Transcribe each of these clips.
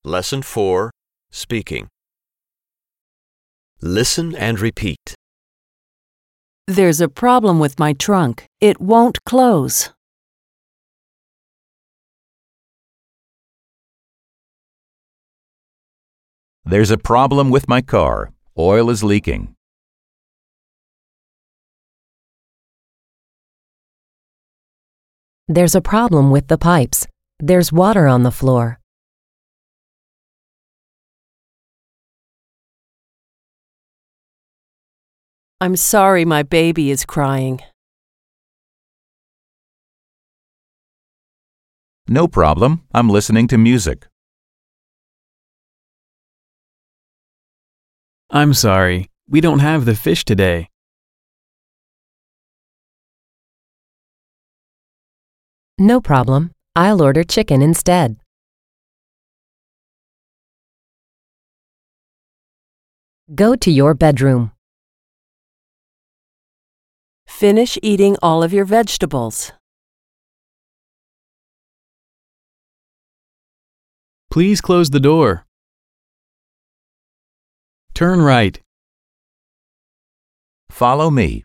Lesson 4, Speaking. Listen and repeat. There's a problem with my trunk. It won't close. There's a problem with my car. Oil is leaking. There's a problem with the pipes. There's water on the floor. I'm sorry my baby is crying. No problem. I'm listening to music. I'm sorry, we don't have the fish today. No problem. I'll order chicken instead. Go to your bedroom. Finish eating all of your vegetables. Please close the door. Turn right. Follow me.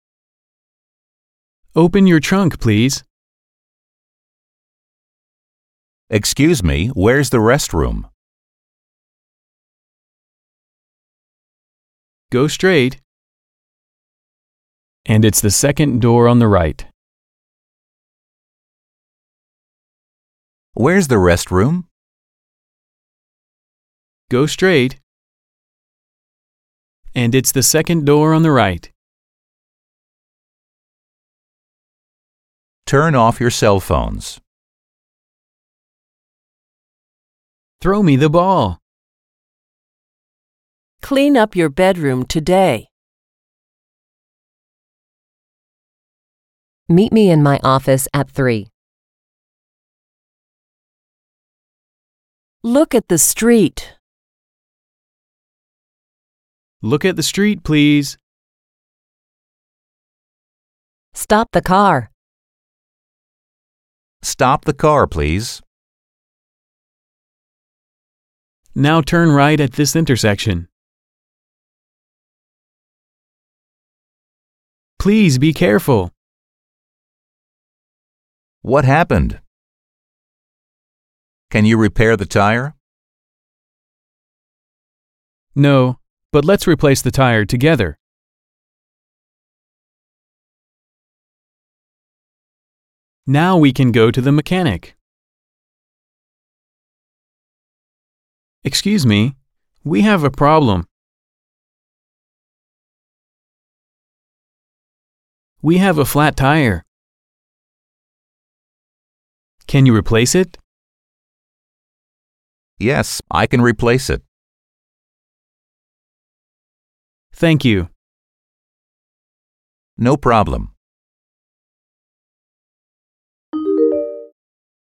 Open your trunk, please. Excuse me, where's the restroom? Go straight. And it's the second door on the right. Where's the restroom? Go straight. And it's the second door on the right. Turn off your cell phones. Throw me the ball. Clean up your bedroom today. Meet me in my office at 3. Look at the street. Look at the street, please. Stop the car. Stop the car, please. Now turn right at this intersection. Please be careful. What happened? Can you repair the tire? No, but let's replace the tire together. Now we can go to the mechanic. Excuse me, we have a problem. We have a flat tire. Can you replace it? Yes, I can replace it. Thank you. No problem.